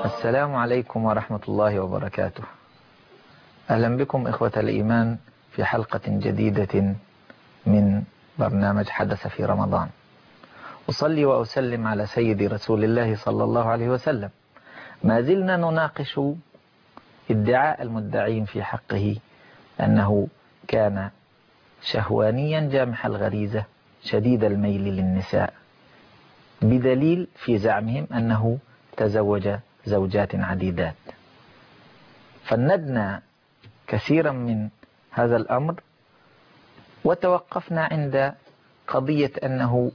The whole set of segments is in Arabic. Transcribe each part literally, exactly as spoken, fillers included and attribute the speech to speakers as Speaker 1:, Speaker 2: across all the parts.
Speaker 1: السلام عليكم ورحمة الله وبركاته. أهلا بكم إخوة الإيمان في حلقة جديدة من برنامج حدث في رمضان. أصلي وأسلم على سيد رسول الله صلى الله عليه وسلم. ما زلنا نناقش ادعاء المدعين في حقه أنه كان شهوانيا جامح الغريزة شديد الميل للنساء، بدليل في زعمهم أنه تزوج زوجات عديدات. فندنا كثيرا من هذا الأمر وتوقفنا عند قضية أنه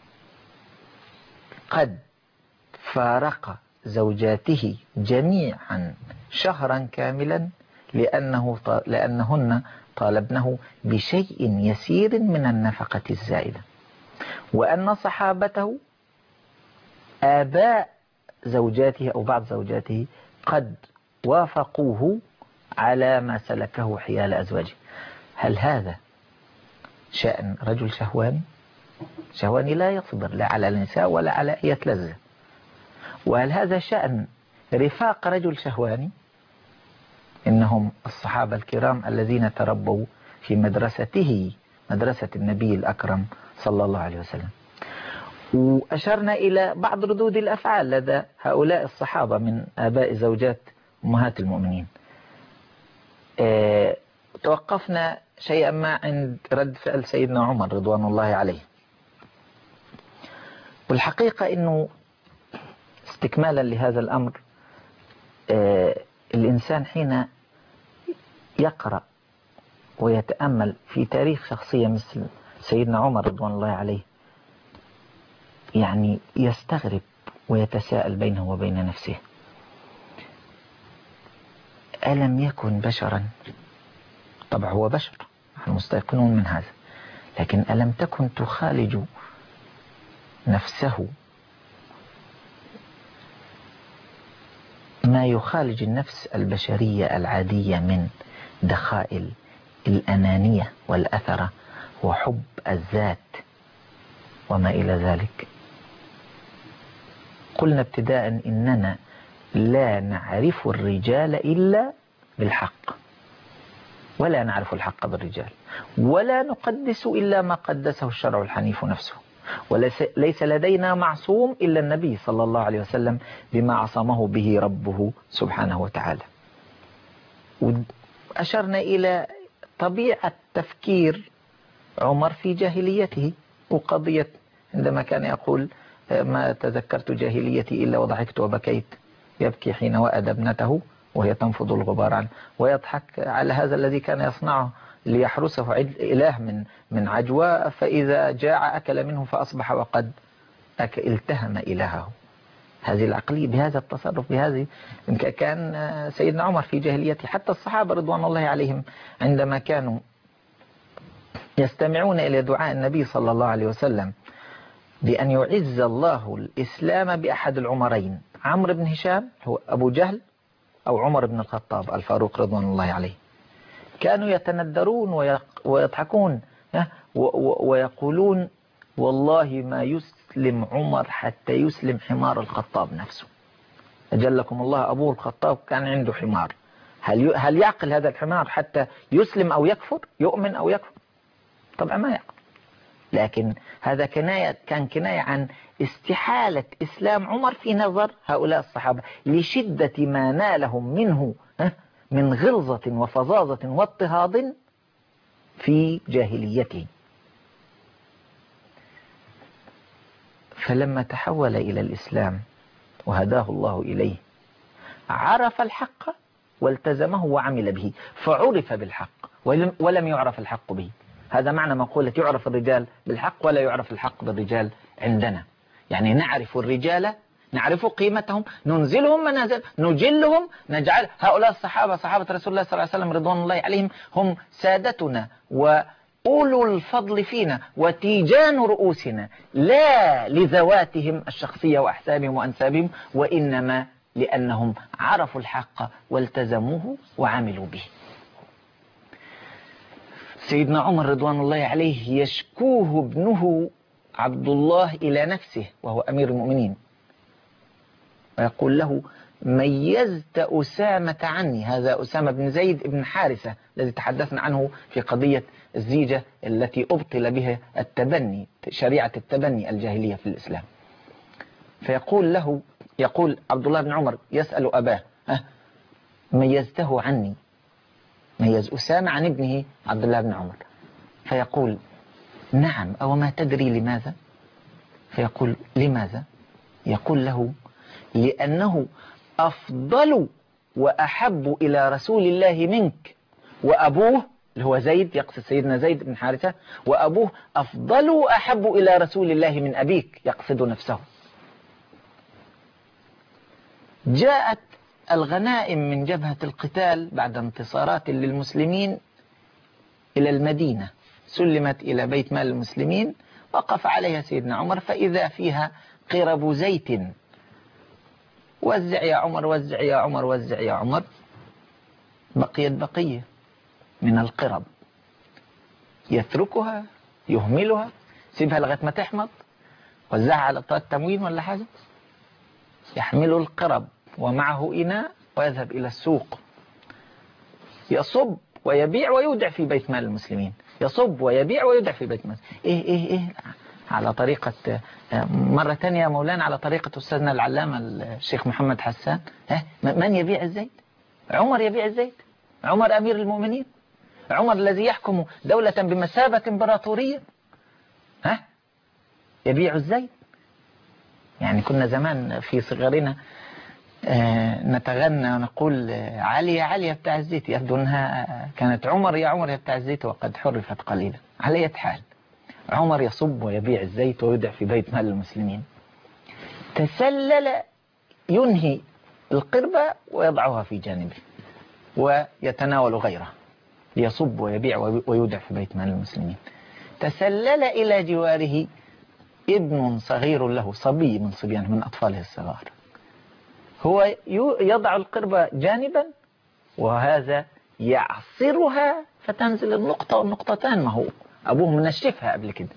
Speaker 1: قد فارق زوجاته جميعا شهرا كاملا لأنه لأنهن طالبنه بشيء يسير من النفقة الزائدة، وأن صحابته آباء زوجاته أو بعض زوجاته قد وافقوه على ما سلكه حيال أزواجه. هل هذا شأن رجل شهواني؟ شهواني لا يصبر لا على النساء ولا على أي لذة. وهل هذا شأن رفاق رجل شهواني؟ إنهم الصحابة الكرام الذين تربوا في مدرسته، مدرسة النبي الأكرم صلى الله عليه وسلم. وأشرنا إلى بعض ردود الأفعال لدى هؤلاء الصحابة من آباء زوجات أمهات المؤمنين. اه توقفنا شيئا ما عند رد فعل سيدنا عمر رضوان الله عليه. والحقيقة أنه استكمالا لهذا الأمر، اه الإنسان حين يقرأ ويتأمل في تاريخ شخصية مثل سيدنا عمر رضوان الله عليه، يعني يستغرب ويتساءل بينه وبين نفسه: ألم يكن بشرا؟ طبعا هو بشر، نحن مستيقنون من هذا، لكن ألم تكن تخالج نفسه ما يخالج النفس البشرية العادية من دخائل الأنانية والأثرة وحب الذات وما إلى ذلك؟ قلنا ابتداء إننا لا نعرف الرجال إلا بالحق، ولا نعرف الحق بالرجال، ولا نقدس إلا ما قدسه الشرع الحنيف نفسه، وليس لدينا معصوم إلا النبي صلى الله عليه وسلم بما عصمه به ربه سبحانه وتعالى. وأشرنا إلى طبيعة تفكير عمر في جاهليته، وقضية عندما كان يقول: ما تذكرت جاهليتي إلا وضحكت وبكيت، يبكي حين وأد ابنته وهي تنفض الغبار عنه، ويضحك على هذا الذي كان يصنعه ليحرسه إله من من عجوة، فإذا جاع أكل منه فأصبح وقد التهم إلهه. هذه العقلية بهذا التصرف بهذه كان سيدنا عمر في جاهليته. حتى الصحابة رضوان الله عليهم عندما كانوا يستمعون إلى دعاء النبي صلى الله عليه وسلم بأن يعز الله الإسلام بأحد العمرين، عمرو بن هشام هو أبو جهل أو عمر بن الخطاب الفاروق رضوان الله عليه، كانوا يتندرون ويضحكون ويقولون: والله ما يسلم عمر حتى يسلم حمار الخطاب نفسه. أجلكم الله، أبوه الخطاب كان عنده حمار، هل هل يعقل هذا الحمار حتى يسلم أو يكفر، يؤمن أو يكفر؟ طبعا ما يعقل. لكن هذا كناية كان كناية عن استحالة إسلام عمر في نظر هؤلاء الصحابة لشدة ما نالهم منه من غلظة وفظاظة واضطهاد في جاهليته. فلما تحول إلى الإسلام وهداه الله إليه عرف الحق والتزمه وعمل به، فعرف بالحق ولم يعرف الحق به. هذا معنى مقولة يعرف الرجال بالحق ولا يعرف الحق بالرجال عندنا. يعني نعرف الرجال، نعرف قيمتهم، ننزلهم منازل، نجلهم، نجعل هؤلاء الصحابة صحابة رسول الله صلى الله عليه وسلم رضوان الله عليهم هم سادتنا وأولو الفضل فينا وتيجان رؤوسنا، لا لذواتهم الشخصية وأحسابهم وأنسابهم، وإنما لأنهم عرفوا الحق والتزموه وعملوا به. سيدنا عمر رضوان الله عليه يشكوه ابنه عبد الله إلى نفسه وهو أمير المؤمنين، ويقول له: ميزت أسامة عني. هذا أسامة بن زيد بن حارثة الذي تحدثنا عنه في قضية الزيجة التي أبطل بها التبني، شريعة التبني الجاهلية في الإسلام. فيقول له، يقول عبد الله بن عمر يسأل أباه: أه ميزته عني، ميز أسامة عن ابنه عبد الله بن عمر. فيقول: نعم، أو ما تدري لماذا؟ فيقول: لماذا؟ يقول له: لأنه أفضل وأحب إلى رسول الله منك، وأبوه اللي هو زيد، يقصد سيدنا زيد بن حارثة، وأبوه أفضل وأحب إلى رسول الله من أبيك، يقصد نفسه. جاءت الغنائم من جبهة القتال بعد انتصارات للمسلمين إلى المدينة، سلمت إلى بيت مال المسلمين، وقف عليها سيدنا عمر فإذا فيها قرب زيت. وزع يا عمر، وزع يا عمر، وزع يا عمر. بقيت بقية من القرب، يتركها، يهملها، سيبها لغاية ما تحمض، وزعها على بطاقة تموين ولا حاجة. يحمل القرب ومعه إناء ويذهب إلى السوق، يصب ويبيع ويودع في بيت مال المسلمين، يصب ويبيع ويودع في بيت مال. إيه إيه إيه على طريقة مرة تانية مولانا، على طريقة أستاذنا العلامة الشيخ محمد حسان. ها من يبيع الزيت؟ عمر يبيع الزيت. عمر أمير المؤمنين، عمر الذي يحكم دولة بمثابة إمبراطورية، ها يبيع الزيت. يعني كنا زمان في صغرنا آه نتغنى ونقول: علي يا علي بتاع الزيت. يبدو أنها كانت عمر يا عمر يا بتاع الزيت، وقد حرفت قليلا. على أي حال، عمر يصب ويبيع الزيت ويودع في بيت مال المسلمين. تسلل ينهي القربة ويضعها في جانبه ويتناول غيره، ليصب ويبيع ويودع في بيت مال المسلمين. تسلل إلى جواره ابن صغير له، صبي من صبيانه، من أطفاله الصغار، هو يضع القربة جانبا وهذا يعصرها فتنزل النقطة والنقطتان. ما هو أبوه منشفها قبل كده.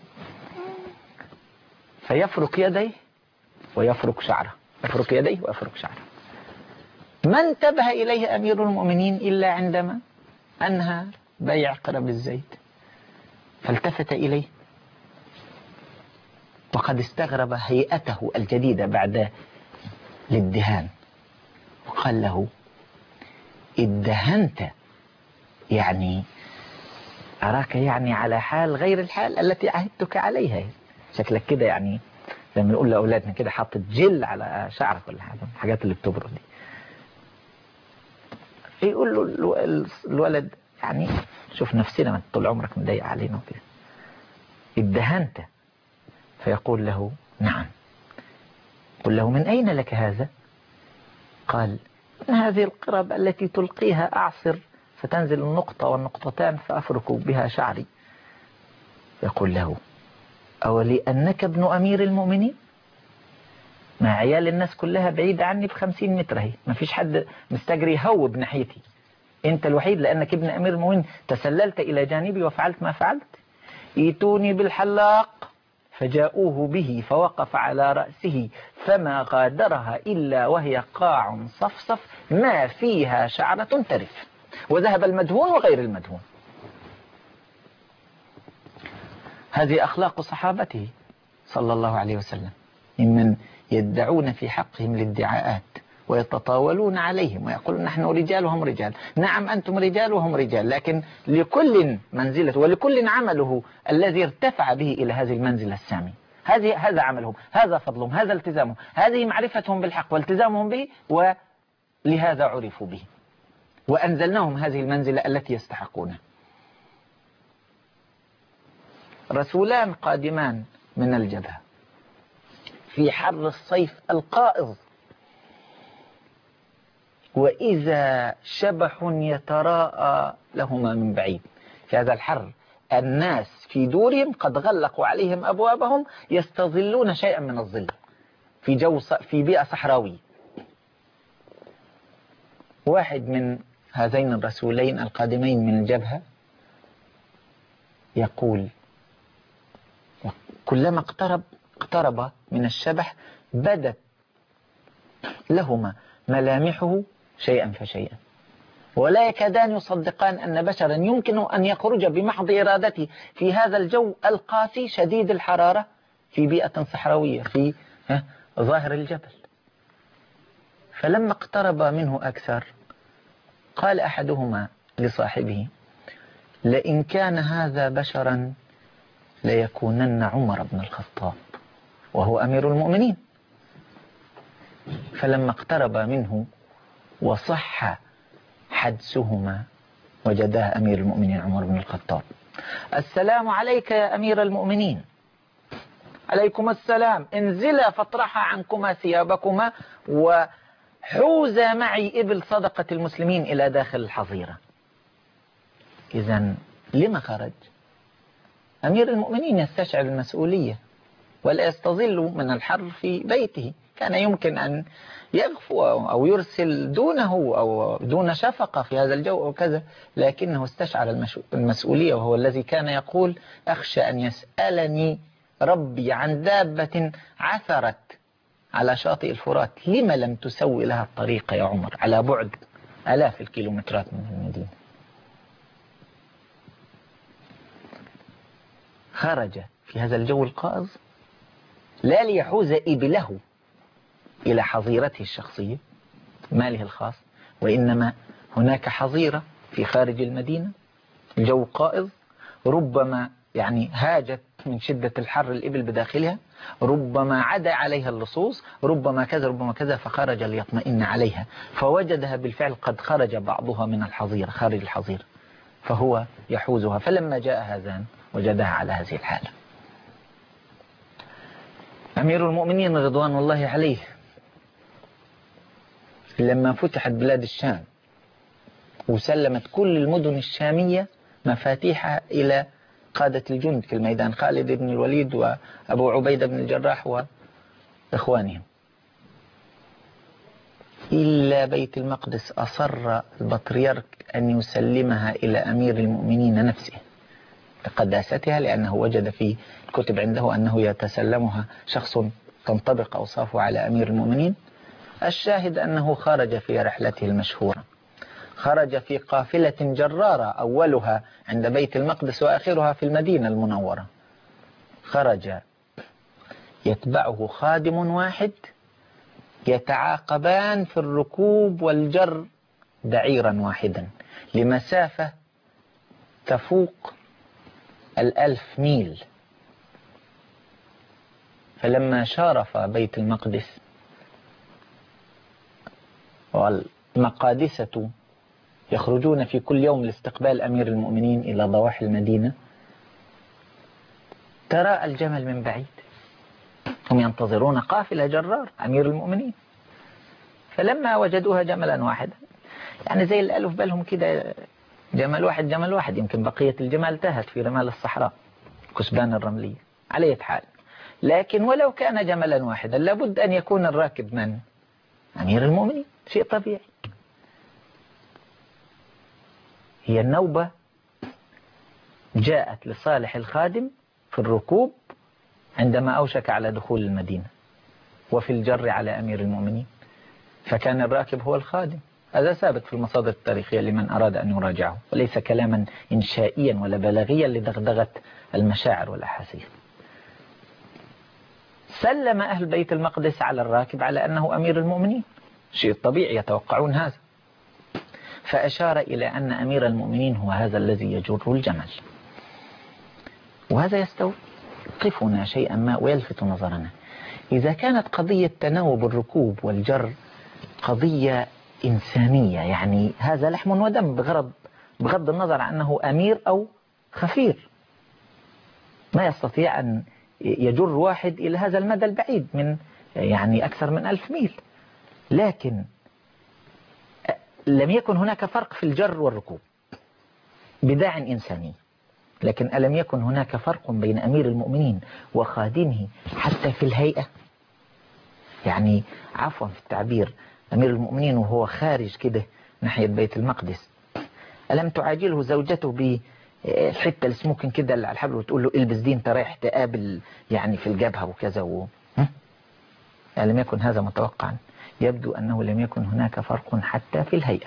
Speaker 1: فيفرك يديه ويفرك شعره، يفرك يديه ويفرك شعره. ما انتبه إليه أمير المؤمنين إلا عندما أنهى بيع قرب الزيت، فالتفت إليه وقد استغرب هيئته الجديدة بعد الادهان، وقال له: ادهنت؟ يعني أراك يعني على حال غير الحال التي عهدتك عليها. شكلك كده يعني لما نقول لأولادنا كده حاطط جل على شعرك ولا حاجة، الحاجات اللي بتبرد دي. يقول له الولد: يعني شوف نفسنا، ما طول عمرك مضايق علينا وكده، ادهنت؟ فيقول له: نعم. قل له: من أين لك هذا؟ قال: من هذه القرب التي تلقيها أعصر فتنزل النقطة والنقطتان فأفرك بها شعري. يقول له: أولي أنك ابن أمير المؤمنين؟ ما عيال الناس كلها بعيدة عني بخمسين متر، هي ما فيش حد مستجري هو بناحيتي، أنت الوحيد لأنك ابن أمير المؤمنين تسللت إلى جانبي وفعلت ما فعلت. ايتوني بالحلاق فجاءوه به فوقف على رأسه فما غادرها إلا وهي قاع صفصف ما فيها شعرة ترف، وذهب المدهون وغير المدهون. هذه أخلاق صحابته صلى الله عليه وسلم، ممن يدعون في حقهم الادعاءات ويتطاولون عليهم ويقولون: نحن رجال وهم رجال. نعم أنتم رجال وهم رجال، لكن لكل منزلة ولكل عمله الذي ارتفع به إلى هذه المنزلة السامية. هذه هذا عملهم، هذا فضلهم، هذا التزامهم، هذه معرفتهم بالحق والتزامهم به، ولهذا عرفوا به وأنزلناهم هذه المنزلة التي يستحقونها. رسولان قادمان من الجبهة في حر الصيف القائض، وإذا شبح يتراءى لهما من بعيد. في هذا الحر الناس في دورهم قد غلقوا عليهم أبوابهم يستظلون شيئا من الظل في جو في بيئة صحراوية. واحد من هذين الرسولين القادمين من الجبهة يقول: كلما اقترب اقترب من الشبح بدت لهما ملامحه شيئا فشيئا، ولا يكادان يصدقان أن بشرا يمكن أن يخرج بمحض إرادته في هذا الجو القاسي شديد الحرارة في بيئة صحراوية في ظاهر الجبل. فلما اقترب منه أكثر قال أحدهما لصاحبه: لئن كان هذا بشرا ليكونن عمر بن الخطاب وهو أمير المؤمنين. فلما اقترب منه وصح حدسهما وجداه أمير المؤمنين عمر بن الخطاب. السلام عليك يا أمير المؤمنين. عليكم السلام. انزلا فاطرحا عنكما ثيابكما وحوزا معي إبل صدقة المسلمين إلى داخل الحظيرة. إذن لما خرج؟ أمير المؤمنين يستشعر المسؤولية ولا يستظل من الحر في بيته. كان يمكن أن يغفو أو يرسل دونه أو دون شفقة في هذا الجو أو كذا، لكنه استشعر المسؤولية، وهو الذي كان يقول: أخشى أن يسألني ربي عن دابة عثرت على شاطئ الفرات لما لم تسوي لها الطريق يا عمر، على بعد آلاف الكيلومترات من المدينة. خرج في هذا الجو القائض لا ليحوز إبله إلى حظيرته الشخصية ماله الخاص، وإنما هناك حظيرة في خارج المدينة، الجو قائض، ربما يعني هاجت من شدة الحر الإبل بداخلها، ربما عدا عليها اللصوص، ربما كذا ربما كذا، فخرج ليطمئن عليها فوجدها بالفعل قد خرج بعضها من الحظيرة خارج الحظيرة، فهو يحوزها. فلما جاء هذان وجدها على هذه الحالة. أمير المؤمنين رضوان الله عليه لما فتحت بلاد الشام وسلمت كل المدن الشامية مفاتيحها إلى قادة الجند في الميدان، خالد بن الوليد وأبو عبيدة بن الجراح وإخوانهم، إلا بيت المقدس أصر البطريرك أن يسلمها إلى أمير المؤمنين نفسه لقداستها، لأنه وجد في الكتب عنده أنه يتسلمها شخص تنطبق أوصافه على أمير المؤمنين. الشاهد أنه خرج في رحلته المشهورة، خرج في قافلة جرارة أولها عند بيت المقدس وآخرها في المدينة المنورة. خرج يتبعه خادم واحد، يتعاقبان في الركوب والجر بعيرا واحدا لمسافة تفوق الألف ميل. فلما شارف بيت المقدس والمقادسة يخرجون في كل يوم لاستقبال أمير المؤمنين إلى ضواحي المدينة، تراءى الجمل من بعيد، هم ينتظرون قافلة جرار أمير المؤمنين. فلما وجدوها جملا واحدا، يعني زي الألف بالهم كده، جمل واحد جمل واحد، يمكن بقية الجمال تاهت في رمال الصحراء كسبان الرملية على أي حال، لكن ولو كان جملا واحدا لابد أن يكون الراكب من؟ أمير المؤمنين، شيء طبيعي. هي النوبة جاءت لصالح الخادم في الركوب عندما أوشك على دخول المدينة، وفي الجر على أمير المؤمنين، فكان الراكب هو الخادم. هذا ثابت في المصادر التاريخية لمن أراد أن يراجعه، وليس كلاما إنشائيا ولا بلاغيا لدغدغة المشاعر والأحاسيس. سلم أهل بيت المقدس على الراكب على أنه أمير المؤمنين، شيء طبيعي يتوقعون هذا، فأشار إلى أن أمير المؤمنين هو هذا الذي يجر الجمل. وهذا يستوقفنا شيئا ما ويلفت نظرنا. إذا كانت قضية تناوب الركوب والجر قضية إنسانية، يعني هذا لحم ودم بغرض بغض النظر عنه أمير أو خفير، ما يستطيع أن يجر واحد إلى هذا المدى البعيد من يعني أكثر من ألف ميل، لكن لم يكن هناك فرق في الجر والركوب بداع إنساني. لكن ألم يكن هناك فرق بين أمير المؤمنين وخادمه حتى في الهيئة؟ يعني عفوا في التعبير، أمير المؤمنين وهو خارج كده ناحية بيت المقدس، ألم تعاجله زوجته بالحتة السموكن كده على الحبل وتقول له البس دي انت رايح تقابل يعني في الجبهة وكذا و... ألم يكن هذا متوقعا؟ يبدو أنه لم يكن هناك فرق حتى في الهيئة.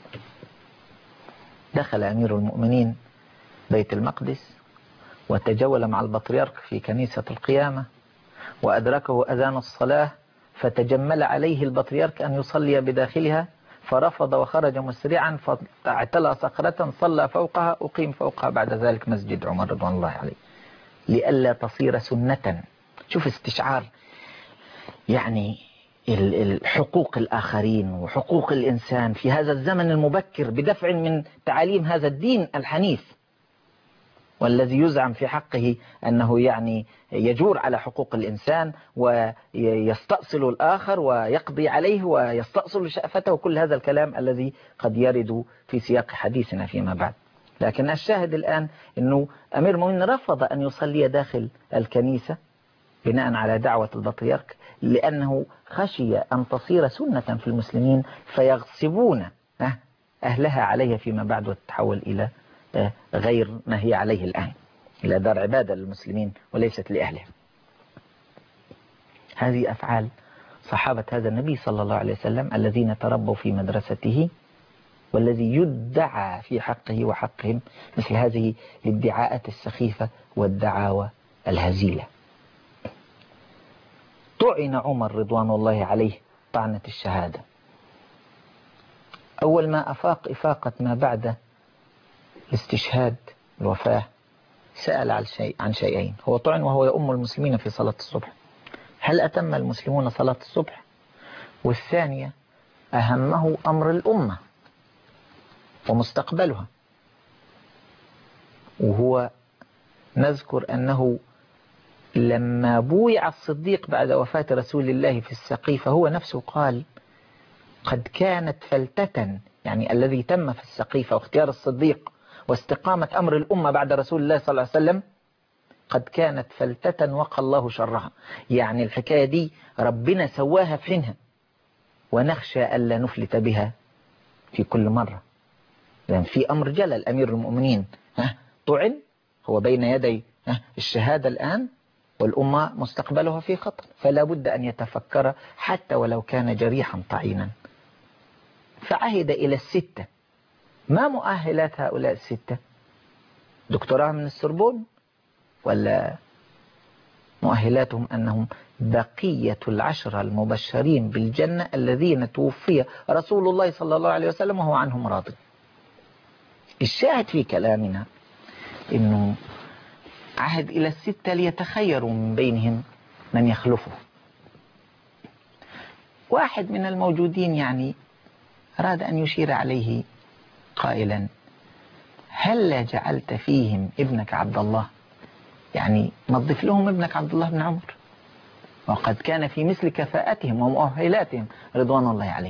Speaker 1: دخل أمير المؤمنين بيت المقدس وتجول مع البطريرك في كنيسة القيامة، وأدركه أذان الصلاة، فتجمل عليه البطريرك أن يصلي بداخلها، فرفض وخرج مسرعا، فاعتلى صخرة صلى فوقها، أقيم فوقها بعد ذلك مسجد عمر رضوان الله عليه، لئلا تصير سنة. شوف استشعار يعني حقوق الآخرين وحقوق الإنسان في هذا الزمن المبكر بدفع من تعاليم هذا الدين الحنيف، والذي يزعم في حقه أنه يعني يجور على حقوق الإنسان ويستأصل الآخر ويقضي عليه ويستأصل شأفته، وكل هذا الكلام الذي قد يرد في سياق حديثنا فيما بعد. لكن الشاهد الآن أنه أمير المؤمنين رفض أن يصلي داخل الكنيسة بناء على دعوة البطريرك، لأنه خشي أن تصير سنة في المسلمين فيغصبون أهلها عليها فيما بعد وتتحول إلى غير ما هي عليه الآن، إلى دار عبادة للمسلمين وليست لأهلها. هذه أفعال صحابة هذا النبي صلى الله عليه وسلم الذين تربوا في مدرسته، والذي يدعى في حقه وحقهم مثل هذه الادعاءات السخيفة والدعاوى الهزيلة. طعن عمر رضوان الله عليه طعنة الشهادة. أول ما أفاق إفاقة ما بعد الاستشهاد الوفاة سأل عن شيء عن شيئين. هو طعن وهو يؤم المسلمين في صلاة الصبح، هل أتم المسلمون صلاة الصبح؟ والثانية أهمه أمر الأمة ومستقبلها، وهو نذكر أنه لما بويع الصديق بعد وفاة رسول الله في السقيفة هو نفسه قال قد كانت فلتة، يعني الذي تم في السقيفة واختيار الصديق واستقامة أمر الأمة بعد رسول الله صلى الله عليه وسلم قد كانت فلتة وقى الله شرها. يعني الحكاية دي ربنا سواها في حينها، ونخشى ألا نفلت بها في كل مرة، لأن في أمر جلل. أمير المؤمنين طعن، هو بين يدي الشهادة الآن، والأمة مستقبلها في خطر، فلا بد أن يتفكر حتى ولو كان جريحا طعينا. فعهد إلى الستة. ما مؤهلات هؤلاء الستة؟ دكتوراه من السوربون؟ ولا مؤهلاتهم أنهم بقية العشرة المبشرين بالجنة الذين توفي رسول الله صلى الله عليه وسلم وهو عنهم راض. الشاهد في كلامنا أنه عهد إلى الستة ليتخيروا من بينهم من يخلفه. واحد من الموجودين يعني أراد أن يشير عليه قائلا هل جعلت فيهم ابنك عبد الله؟ يعني نظف لهم ابنك عبد الله بن عمر، وقد كان في مثل كفاءتهم ومؤهلاتهم رضوان الله عليه.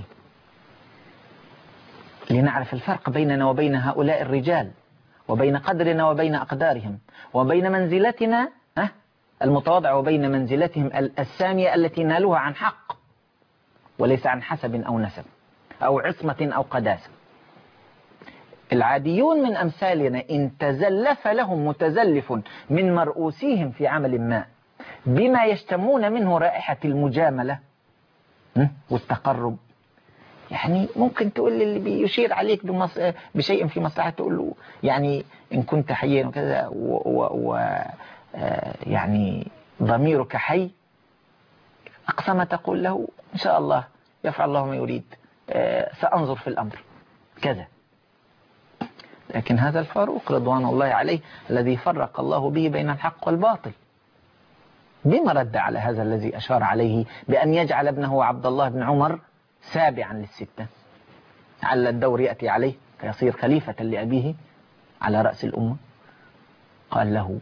Speaker 1: لنعرف الفرق بيننا وبين هؤلاء الرجال، وبين قدرنا وبين أقدارهم، وبين منزلتنا المتواضعة وبين منزلتهم السامية التي نالوها عن حق وليس عن حسب أو نسب أو عصمة أو قداسة. العاديون من أمثالنا إن تزلف لهم متزلف من مرؤوسيهم في عمل ما بما يشتمون منه رائحة المجاملة والتقرب، يعني ممكن تقول اللي بيشير عليك بمص... بشيء في مصلحة تقول له يعني إن كنت حيا وكذا و... و... و... يعني ضميرك حي، أقسم تقول له إن شاء الله يفعل الله ما يريد، سأنظر في الأمر كذا. لكن هذا الفاروق رضوان الله عليه الذي فرق الله به بين الحق والباطل، بما رد على هذا الذي أشار عليه بأن يجعل ابنه عبد الله بن عمر سابعا للستة، على الدور يأتي عليه فيصير خليفة لأبيه على رأس الأمة. قال له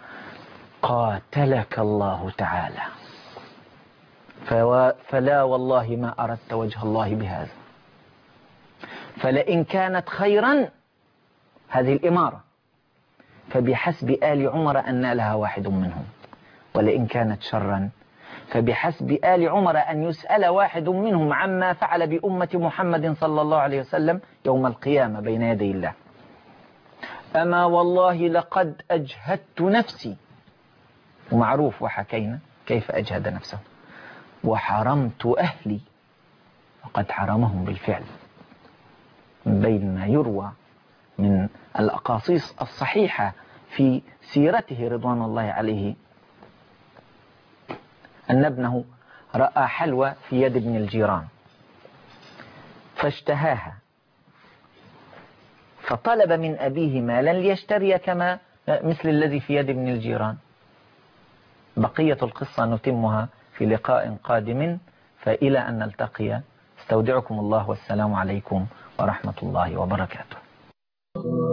Speaker 1: قاتلك الله تعالى، فلا والله ما أردت وجه الله بهذا، فلئن كانت خيرا هذه الإمارة فبحسب آل عمر أن نالها واحد منهم، ولئن كانت شرا فبحسب آل عمر أن يسأل واحد منهم عما فعل بأمة محمد صلى الله عليه وسلم يوم القيامة بين يدي الله. أما والله لقد أجهدت نفسي، ومعروف وحكينا كيف أجهد نفسه، وحرمت أهلي وقد حرمهم بالفعل. من بين ما يروى من الأقاصيص الصحيحة في سيرته رضوان الله عليه أن ابنه رأى حلوى في يد ابن الجيران فاشتهاها، فطلب من أبيه مالا ليشتري كما مثل الذي في يد ابن الجيران. بقية القصة نتمها في لقاء قادم، فإلى أن نلتقي استودعكم الله والسلام عليكم ورحمة الله وبركاته.